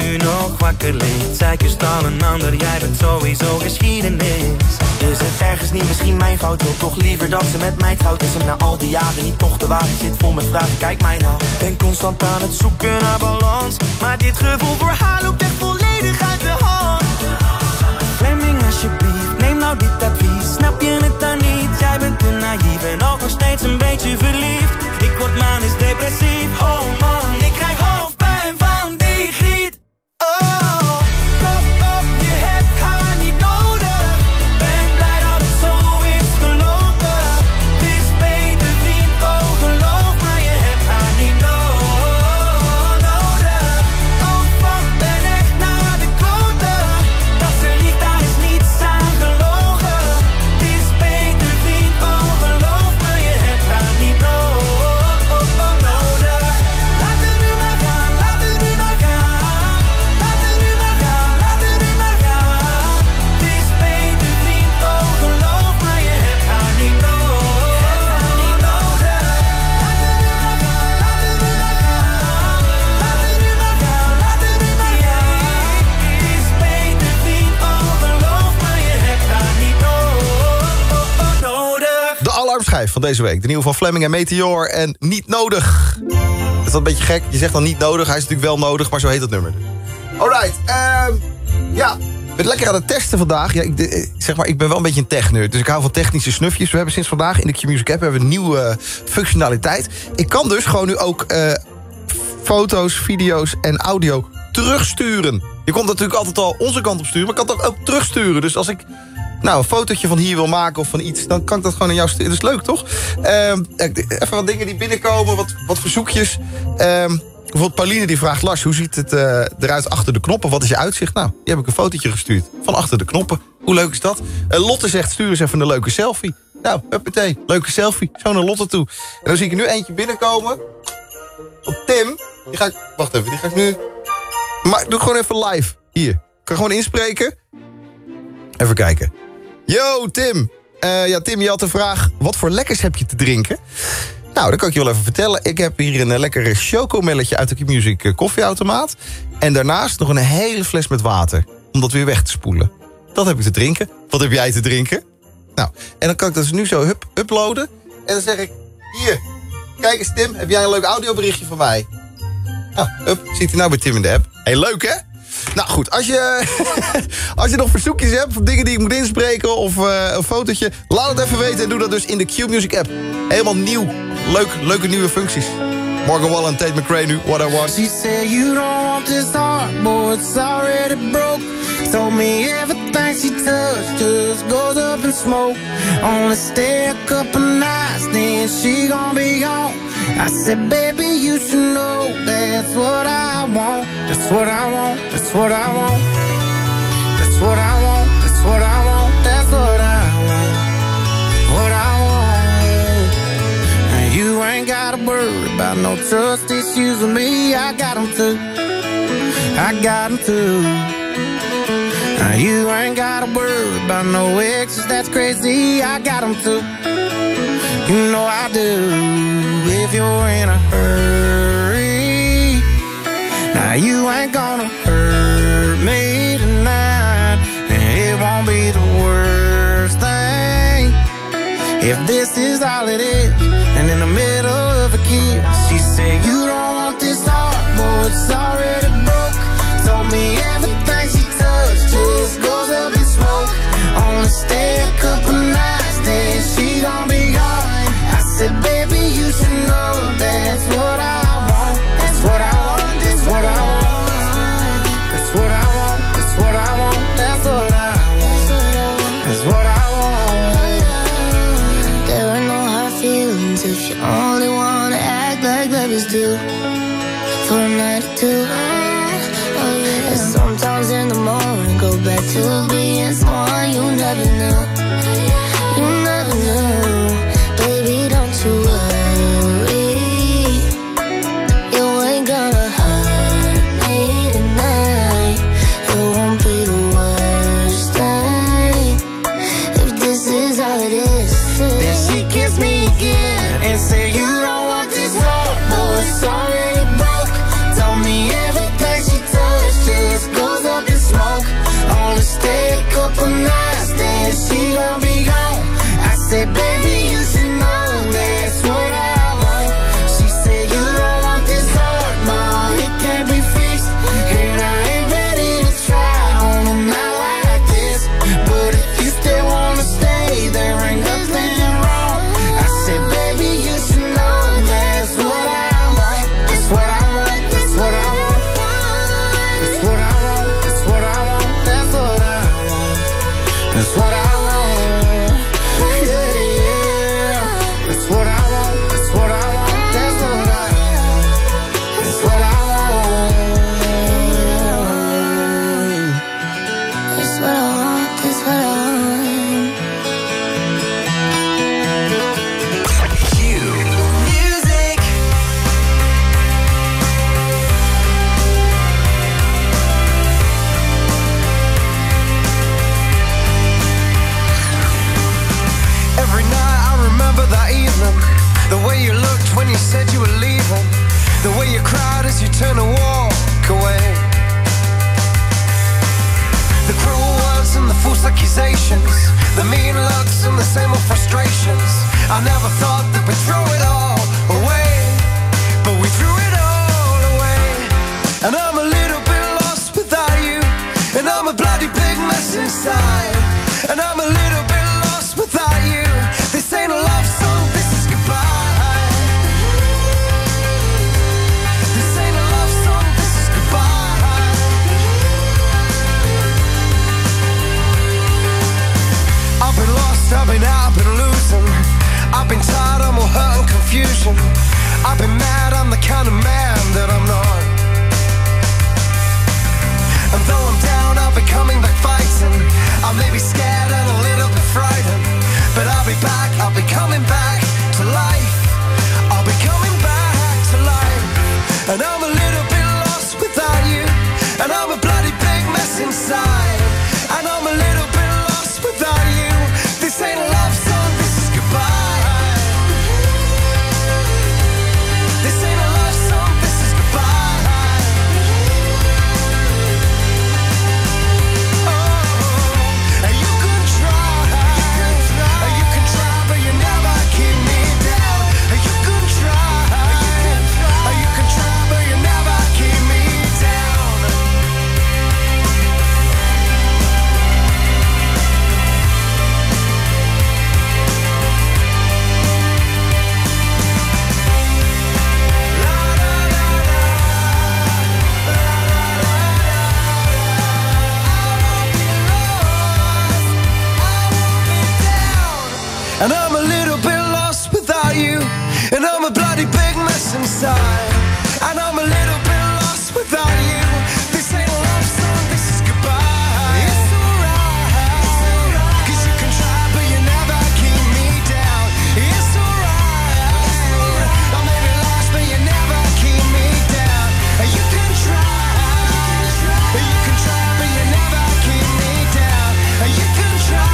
[SPEAKER 7] nu nog wakker ligt. Zij kust al een ander, jij bent sowieso geschiedenis. Is het ergens niet misschien mijn fout? Wil toch liever dat ze met mij trouwt. Is hem na al die jaren niet toch de waarheid? Zit vol met vragen, kijk mij nou. Ben constant aan het zoeken naar balans, maar dit gevoel voor haar loopt echt volledig uit de hand. Fleming alsjeblieft, neem nou dit advies. Snap je het dan niet? Jij bent te naïef en ook nog steeds een beetje verliefd. Ik word manisch depressief, oh man, ik krijg hoofdpijn van die griet. Oh, stop, stop, je hebt haar niet nodig. Ben blij dat het zo is gelopen. Het is beter vriend, oh geloof maar je hebt haar niet nodig. Oh fuck, ben echt naar de kloten. Dat ze liegt, daar is niets aan gelogen. Het is beter vriend, oh geloof maar je hebt haar niet nodig. Laat het nu maar gaan, laat het nu maar gaan. Laat het nu maar gaan, laat het nu maar gaan. Het is beter vriend, oh geloof maar je hebt haar niet nodig. Laat het nu maar gaan, laat het nu maar gaan. Laat het nu maar gaan, laat het nu maar gaan. Het is beter vriend, oh geloof maar je hebt haar niet nodig.
[SPEAKER 1] De alarmschijf van deze week. De nieuwe van Fleming en Meteor en Niet Nodig. Dat is wel een beetje gek. Je zegt dan niet nodig. Hij is natuurlijk wel nodig, maar zo heet het nummer. Alright. Um, ja, ik ben lekker aan het testen vandaag. Ja, ik, de, zeg maar, ik ben wel een beetje een technerd. Dus ik hou van technische snufjes. We hebben sinds vandaag in de Q-Music app hebben we een nieuwe uh, functionaliteit. Ik kan dus gewoon nu ook uh, foto's, video's en audio terugsturen. Je komt natuurlijk altijd al onze kant op sturen, maar ik kan het ook terugsturen. Dus als ik nou een fotootje van hier wil maken of van iets, dan kan ik dat gewoon aan jou sturen. Dat is leuk, toch? Um, even wat dingen die binnenkomen, wat, wat verzoekjes. Um, bijvoorbeeld Pauline die vraagt, Lars, hoe ziet het uh, eruit achter de knoppen? Wat is je uitzicht? Nou, die heb ik een fotootje gestuurd van achter de knoppen. Hoe leuk is dat? Uh, Lotte zegt, stuur eens even een leuke selfie. Nou, huppatee, leuke selfie. Zo naar Lotte toe. En dan zie ik er nu eentje binnenkomen. Op Tim. Die ga ik, wacht even, die ga ik nu... Maar doe gewoon even live. Hier. Ik kan gewoon inspreken. Even kijken. Yo, Tim. Uh, ja, Tim, je had de vraag, wat voor lekkers heb je te drinken? Nou, dat kan ik je wel even vertellen. Ik heb hier een uh, lekkere chocomelletje uit de Q-Music uh, koffieautomaat. En daarnaast nog een hele fles met water. Om dat weer weg te spoelen. Dat heb ik te drinken. Wat heb jij te drinken? Nou, en dan kan ik dat dus nu zo up uploaden. En dan zeg ik, hier, kijk eens Tim, heb jij een leuk audioberichtje van mij? Nou, up, ziet hij nou bij Tim in de app. Heel leuk, hè? Nou goed, als je, als je nog verzoekjes hebt of dingen die ik moet inspreken of uh, een fotootje, laat het even weten en doe dat dus in de Q-Music app. Helemaal nieuw. Leuk, leuke nieuwe functies. Morgan Wallen, Tate McRae nu, What I Want.
[SPEAKER 7] She said you don't want this heart, boy, it's already broke. Told me everything she touched just goes up in smoke. Only stay a couple nights, then she gon' be gone. I said, baby, you should know that's what I want. That's what I want, that's what I want. That's what I want, that's what I want. That's what I want. What I want. And you ain't gotta worry about no trust issues with me. I got them too. I got them too. Now you ain't gotta worry about no exes, that's crazy. I got them too. You know I do. If you're in a hurry, now you ain't gonna hurt me tonight. And it won't be the worst thing if this is all it is. And in the middle of a kiss, she said, you don't want this heart, boy, it's already broke. Told me everything she touched just goes up in smoke. Only stay a couple nights, then she gon' be gone. I said, baby, you should know that's what I want. That's what I want, that's what I want. That's what I want, that's what I want. That's what I want. That's what I want.
[SPEAKER 3] There are no hard feelings if you only wanna act like babies do. For a night or two. Oh yeah. And sometimes in the morning go back to being someone you never knew. You never knew. Baby, don't you worry. You ain't gonna hurt me tonight. It won't be the worst thing if this is all it is.
[SPEAKER 7] Then she kissed me again and said, you don't want this heart, boy, it's already broke. Told me everything
[SPEAKER 9] you were leaving, the way you cried as you turned to walk away. The cruel words and the false accusations, the mean looks and the same old frustrations. I never thought that we'd throw it all away, but we threw it all away. And I'm a little bit lost without you, and I'm a bloody big mess inside. And I'm a little bit lost without you. This ain't a love song, this is goodbye. This ain't a love song, this is goodbye. I've been lost, I've been out, I've been losing. I've been tired, I'm all hurt and confusion. I've been mad, I'm the kind of man that I'm not. And though I'm down, I'll be coming back fighting. I may be scared and a little bit frightened, but I'll be back, I'll be coming back to life. I'll be coming back to life. And I'm a little bit lost without you, and I'm a bloody big mess inside. And I'm a little bit lost without you. This ain't a love song, this is goodbye. This ain't a love song, this is goodbye. Oh, and you can try, and you can try, but you never keep me down. And you can try, and you can try, but you never keep me down. And I'm a little bit lost without you, and I'm a bloody big mess inside. And I'm a little bit lost without you. This ain't a love song, this is goodbye. It's alright, cause you can try, but you never keep me down. It's alright, I may be lost, but you never keep me down. And you can try, but you can try, but you never keep me down. And you can try.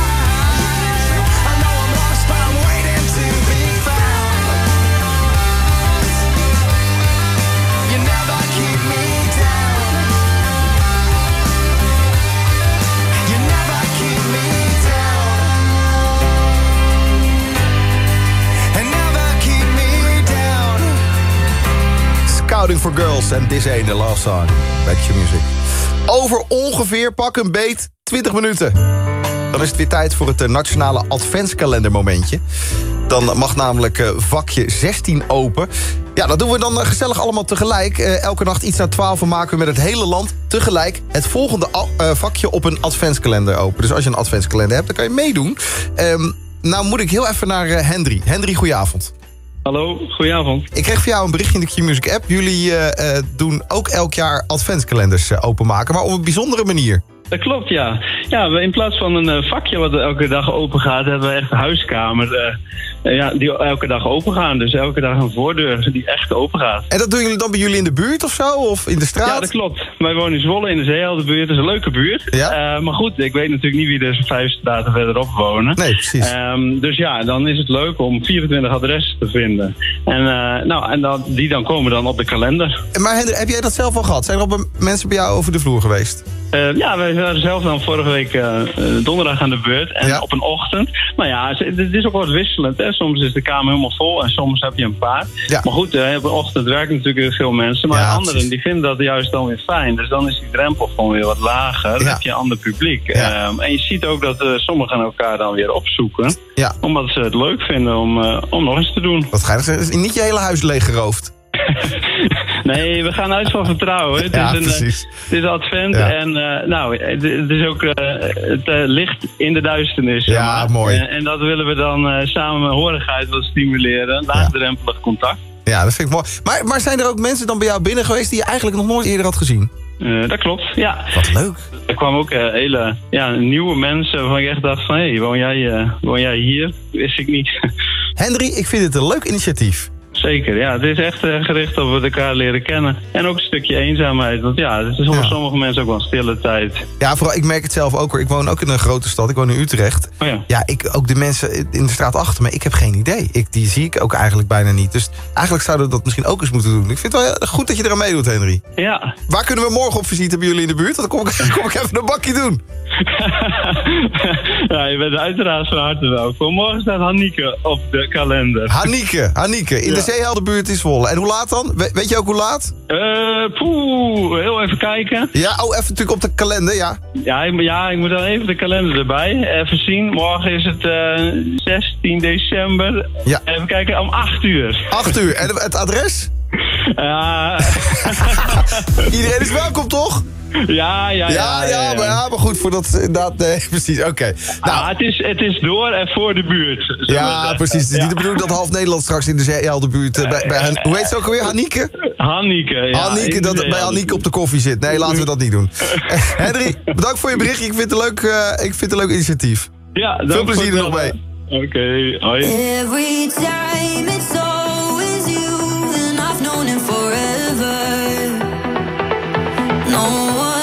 [SPEAKER 1] Scouting for Girls en This Ain't a Love Song. Back to music. Over ongeveer pak een beet twintig minuten. Dan is het weer tijd voor het uh, nationale adventskalendermomentje. Dan mag namelijk uh, vakje zestien open. Ja, dat doen we dan uh, gezellig allemaal tegelijk. Uh, elke nacht iets na twaalf maken we met het hele land tegelijk het volgende al, uh, vakje op een adventskalender open. Dus als je een adventskalender hebt, dan kan je meedoen. Um, nou moet ik heel even naar uh, Hendry. Hendry, goedenavond.
[SPEAKER 11] Hallo, goedenavond.
[SPEAKER 1] Ik kreeg van jou een berichtje in de Q-Music app. Jullie uh, uh, doen ook elk jaar adventskalenders uh, openmaken, maar op een bijzondere manier.
[SPEAKER 11] Dat klopt, ja. Ja, we, in plaats van een uh, vakje wat elke dag open gaat, hebben we echt een huiskamer uh, uh, ja, die elke dag open gaan. Dus elke dag een voordeur die echt open gaat.
[SPEAKER 1] En dat doen jullie dan bij jullie in de buurt of zo? Of in de straat?
[SPEAKER 11] Ja, dat klopt. Wij wonen in Zwolle in de Zeeheldenbuurt. Dat is een leuke buurt. Ja? Uh, maar goed, ik weet natuurlijk niet wie er vijf straten verderop wonen.
[SPEAKER 1] Nee, precies.
[SPEAKER 11] Um, dus ja, dan is het leuk om vierentwintig adressen te vinden. En, uh, nou, en dan, die dan komen dan op de kalender.
[SPEAKER 1] Maar Hendrik, heb jij dat zelf al gehad? Zijn er al mensen bij jou over de vloer geweest?
[SPEAKER 11] Uh, ja, wij waren zelf dan vorige week uh, donderdag aan de beurt. En ja. op een ochtend. Maar ja, het is ook wat wisselend. Hè? Soms is de kamer helemaal vol en soms heb je een paar. Ja. Maar goed, uh, op een ochtend werken natuurlijk veel mensen. Maar ja, anderen die vinden dat juist dan weer fijn. Dus dan is die drempel gewoon weer wat lager. Dan ja. heb je een ander publiek. Ja. Um, en je ziet ook dat uh, sommigen elkaar dan weer opzoeken. Ja. Omdat ze het leuk vinden om, uh, om nog eens te doen.
[SPEAKER 1] Wat geinig. Is niet je hele huis leeggeroofd?
[SPEAKER 11] Nee, we gaan uit van vertrouwen. Het, ja, is, een, uh, het is advent ja. en uh, nou, het, het is ook uh, het uh, licht in de duisternis.
[SPEAKER 1] Ja,
[SPEAKER 11] maar.
[SPEAKER 1] mooi.
[SPEAKER 11] En, en dat willen we dan uh, samen met horigheid wat stimuleren. Laagdrempelig contact.
[SPEAKER 1] Ja, dat vind ik mooi. Maar, maar zijn er ook mensen dan bij jou binnen geweest die je eigenlijk nog nooit eerder had gezien?
[SPEAKER 11] Uh, dat klopt, ja.
[SPEAKER 1] Wat leuk.
[SPEAKER 11] Er kwamen ook uh, hele ja, nieuwe mensen waarvan ik echt dacht van... hé, hey, woon, jij, uh, woon jij hier? Wist ik niet.
[SPEAKER 1] Hendry, ik vind het een leuk initiatief.
[SPEAKER 11] zeker. Ja, het is echt uh, gericht op elkaar leren kennen. En ook een stukje eenzaamheid. Want ja, het is voor ja. sommige mensen ook wel een stille tijd.
[SPEAKER 1] Ja, vooral, ik merk het zelf ook hoor. Ik woon ook in een grote stad. Ik woon in Utrecht.
[SPEAKER 11] Oh ja.
[SPEAKER 1] Ja, ik, ook de mensen in de straat achter me, ik heb geen idee. Ik, die zie ik ook eigenlijk bijna niet. Dus eigenlijk zouden we dat misschien ook eens moeten doen. Ik vind het wel goed dat je eraan meedoet, Henry.
[SPEAKER 11] Ja.
[SPEAKER 1] Waar kunnen we morgen op visite bij jullie in de buurt? Dan kom ik, kom ik even een bakje doen.
[SPEAKER 11] Ja, je bent uiteraard van harte welkom. Morgen staat Hanieke op de kalender.
[SPEAKER 1] Hanieke, Hanieke. In ja. de Zeeheldenbuurt in Zwolle. En hoe laat dan? We, weet je ook hoe laat?
[SPEAKER 11] Uh, poeh, heel even kijken.
[SPEAKER 1] Ja, oh, even natuurlijk op de kalender, ja.
[SPEAKER 11] Ja, ik, ja, ik moet dan even de kalender erbij. Even zien. Morgen is het uh, zestien december.
[SPEAKER 1] Ja.
[SPEAKER 11] Even kijken, om acht uur.
[SPEAKER 1] acht uur. En het adres?
[SPEAKER 11] Ja.
[SPEAKER 1] Iedereen is welkom, toch?
[SPEAKER 11] Ja, ja, ja.
[SPEAKER 1] Ja, ja, ja, maar, ja maar goed, voor dat inderdaad, nee, precies, oké. Okay. Nou,
[SPEAKER 11] ah, het, is, het is door en voor de buurt.
[SPEAKER 1] Ja, precies. Het is ja. niet de bedoeling dat half Nederland straks in de Zeeheldenbuurt uh, bij, bij Han, hoe heet ze ook alweer? Hanieke?
[SPEAKER 11] Hanieke, ja.
[SPEAKER 1] Hanieke, dat bij Hanieke op de koffie zit. Nee, laten we dat niet doen. Henry, bedankt voor je berichtje. Ik vind het een leuk, uh, ik vind het een leuk initiatief.
[SPEAKER 11] Ja,
[SPEAKER 1] veel plezier er nog mee.
[SPEAKER 11] Oké, okay, hoi.
[SPEAKER 3] Every time it's always you and I've known it forever. No.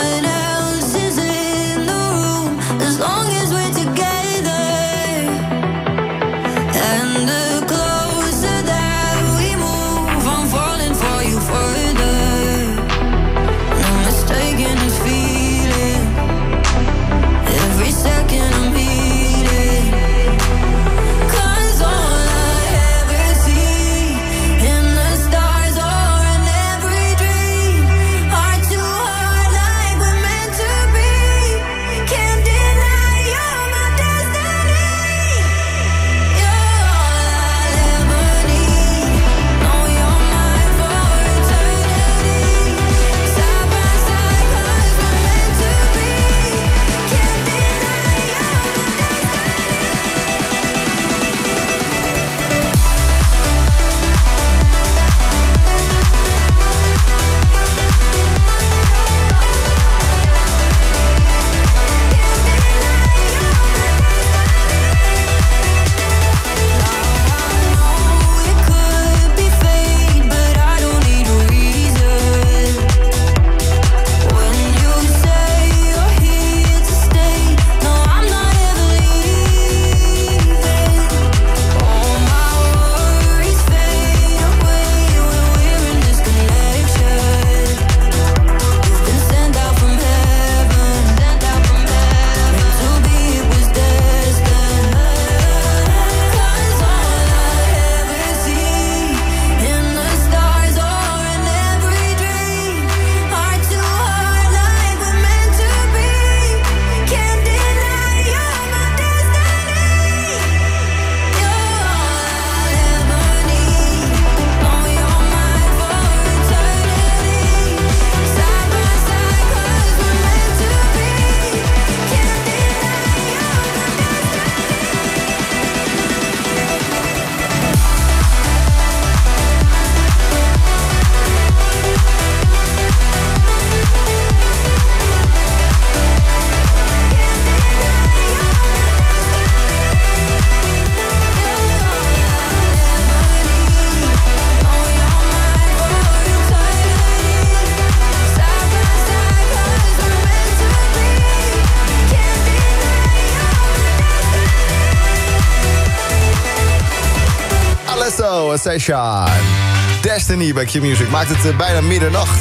[SPEAKER 1] Session. Destiny bij Q-Music maakt het uh, bijna middernacht.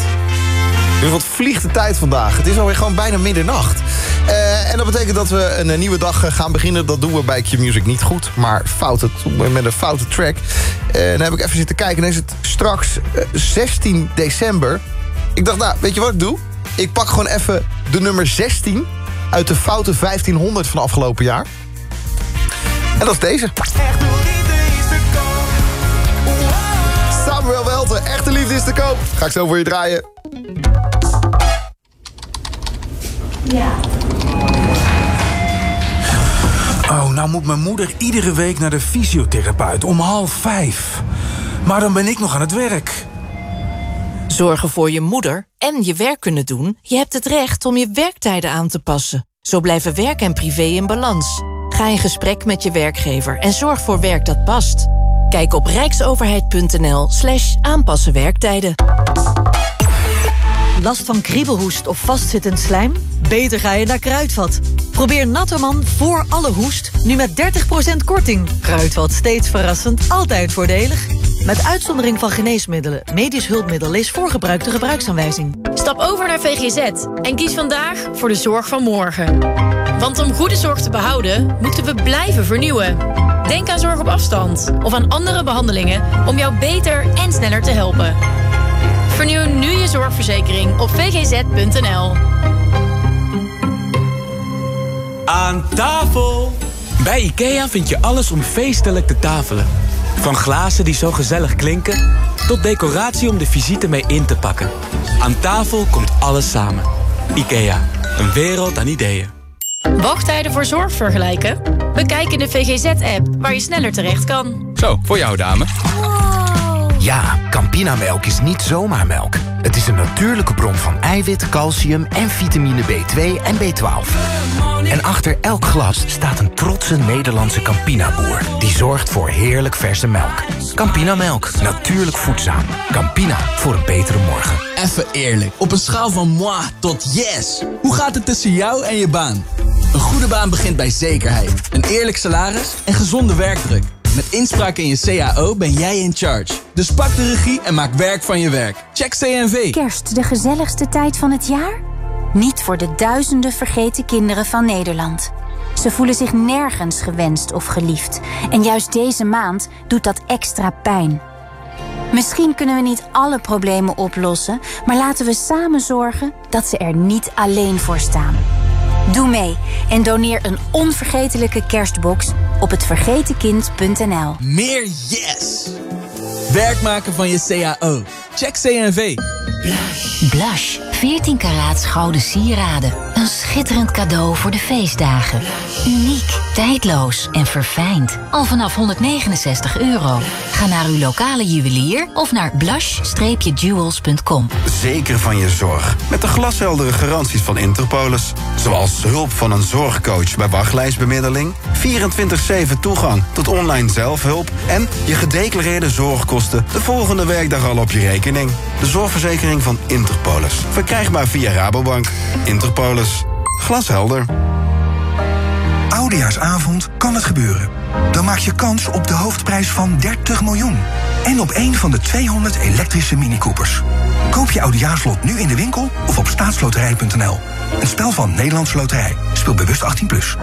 [SPEAKER 1] Dus wat vliegt de tijd vandaag. Het is alweer gewoon bijna middernacht. Uh, en dat betekent dat we een, een nieuwe dag uh, gaan beginnen. Dat doen we bij Q-Music niet goed, maar fout het, met een foute track. Uh, dan heb ik even zitten kijken. Dan is het straks uh, zestien december. Ik dacht, nou, weet je wat ik doe? Ik pak gewoon even de nummer zestien uit de foute vijftienhonderd van afgelopen jaar. En dat is deze. Samuel Welte, Echte Liefde is te koop. Ga ik zo voor je draaien.
[SPEAKER 12] Ja. Oh, nou moet mijn moeder iedere week naar de fysiotherapeut om half vijf. Maar dan ben ik nog aan het werk.
[SPEAKER 13] Zorgen voor je moeder en je werk kunnen doen? Je hebt het recht om je werktijden aan te passen. Zo blijven werk en privé in balans. Ga in gesprek met je werkgever en zorg voor werk dat past. Kijk op rijksoverheid.nl slash aanpassen werktijden.
[SPEAKER 20] Last van kriebelhoest of vastzittend slijm? Beter ga je naar Kruidvat. Probeer Natterman voor alle hoest, nu met dertig procent korting. Kruidvat, steeds verrassend, altijd voordelig. Met uitzondering van geneesmiddelen, medisch hulpmiddel, lees voorgebruikte gebruiksaanwijzing.
[SPEAKER 14] Stap over naar V G Z en kies vandaag voor de zorg van morgen. Want om goede zorg te behouden, moeten we blijven vernieuwen. Denk aan zorg op afstand of aan andere behandelingen om jou beter en sneller te helpen. Vernieuw nu je zorgverzekering op v g z punt n l.
[SPEAKER 24] Aan tafel! Bij IKEA vind je alles om feestelijk te tafelen. Van glazen die zo gezellig klinken, tot decoratie om de visite mee in te pakken. Aan tafel komt alles samen. IKEA, een wereld aan ideeën.
[SPEAKER 14] Wachttijden voor zorg vergelijken? Bekijk in de V G Z-app, waar je sneller terecht kan.
[SPEAKER 24] Zo, voor jou dame.
[SPEAKER 16] Ja, Campina-melk is niet zomaar melk. Het is een natuurlijke bron van eiwit, calcium en vitamine B twee en B twaalf. En achter elk glas staat een trotse Nederlandse Campina-boer... die zorgt voor heerlijk verse melk. Campina-melk, natuurlijk voedzaam. Campina, voor een betere morgen.
[SPEAKER 17] Even eerlijk, op een schaal van moi tot yes. Hoe gaat het tussen jou en je baan? Een goede baan begint bij zekerheid. Een eerlijk salaris en gezonde werkdruk. Met inspraak in je C A O ben jij in charge. Dus pak de regie en maak werk van je werk. Check C N V.
[SPEAKER 19] Kerst, de gezelligste tijd van het jaar? Niet voor de duizenden vergeten kinderen van Nederland. Ze voelen zich nergens gewenst of geliefd. En juist deze maand doet dat extra pijn. Misschien kunnen we niet alle problemen oplossen, maar laten we samen zorgen dat ze er niet alleen voor staan. Doe mee en doneer een onvergetelijke kerstbox op het vergeten kind punt n l.
[SPEAKER 17] Meer yes! Werk maken van je C A O. Check C N V.
[SPEAKER 15] Blush, veertien karaats gouden sieraden. Een schitterend cadeau voor de feestdagen. Uniek, tijdloos en verfijnd. Al vanaf honderdnegenenzestig euro. Ga naar uw lokale juwelier of naar blush jewels punt com.
[SPEAKER 25] Zeker van je zorg. Met de glasheldere garanties van Interpolis. Zoals hulp van een zorgcoach bij wachtlijstbemiddeling... vierentwintig zeven toegang tot online zelfhulp... en je gedeclareerde zorgkosten de volgende werkdag al op je rekening. De zorgverzekering van Interpolis. Verkrijgbaar via Rabobank. Interpolis. Glashelder.
[SPEAKER 26] Oudejaarsavond kan het gebeuren. Dan maak je kans op de hoofdprijs van dertig miljoen. En op één van de tweehonderd elektrische Mini Coopers. Koop je oudejaarslot nu in de winkel of op staatsloterij punt n l. Een spel van Nederlandse Loterij. Speel bewust achttien plus.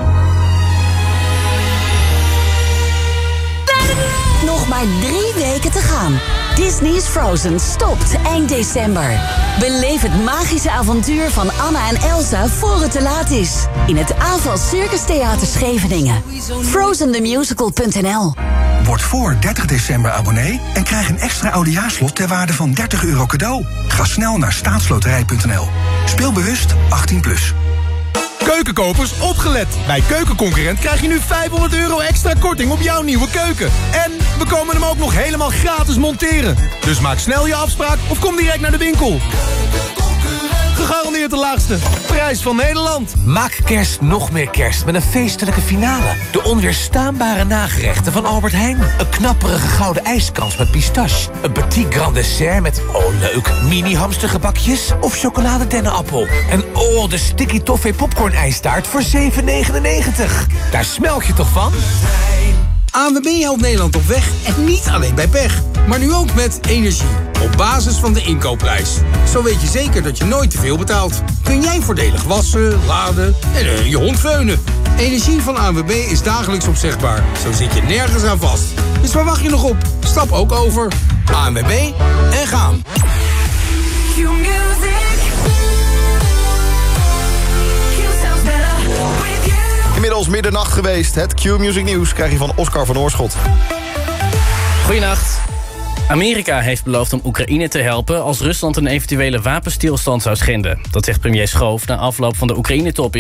[SPEAKER 27] Nog maar drie weken te gaan. Disney's Frozen stopt eind december. Beleef het magische avontuur van Anna en Elsa voor het te laat is. In het Aanval Circus Theater Scheveningen. frozen the musical punt n l.
[SPEAKER 26] Word voor dertig december abonnee en krijg een extra oudejaarslot ter waarde van dertig euro cadeau. Ga snel naar staatsloterij punt n l. Speel bewust achttien plus.
[SPEAKER 28] Keukenkopers, opgelet! Bij Keukenconcurrent krijg je nu vijfhonderd euro extra korting op jouw nieuwe keuken. En we komen hem ook nog helemaal gratis monteren. Dus maak snel je afspraak of kom direct naar de winkel. Gegarandeerd de laagste prijs van Nederland.
[SPEAKER 29] Maak kerst nog meer kerst met een feestelijke finale. De onweerstaanbare nagerechten van Albert Heijn. Een knapperige gouden ijskans met pistache. Een petit grand dessert met, oh leuk, mini hamstergebakjes of chocoladedennenappel. En oh, de sticky toffee popcorn ijstaart voor zeven negenennegentig. Daar smelt je toch van?
[SPEAKER 30] A N W B helpt Nederland op weg en niet alleen bij pech. Maar nu ook met energie. Op basis van de inkoopprijs. Zo weet je zeker dat je nooit te veel betaalt. Kun jij voordelig wassen, laden en uh, je hond veunen. Energie van A N W B is dagelijks opzegbaar. Zo zit je nergens aan vast. Dus waar wacht je nog op? Stap ook over. A N W B en gaan.
[SPEAKER 1] Inmiddels middernacht geweest. Het Q-Music Nieuws krijg je van Oscar van Oorschot.
[SPEAKER 31] Goedenacht. Amerika heeft beloofd om Oekraïne te helpen als Rusland een eventuele wapenstilstand zou schenden. Dat zegt premier Schoof na afloop van de Oekraïne-top in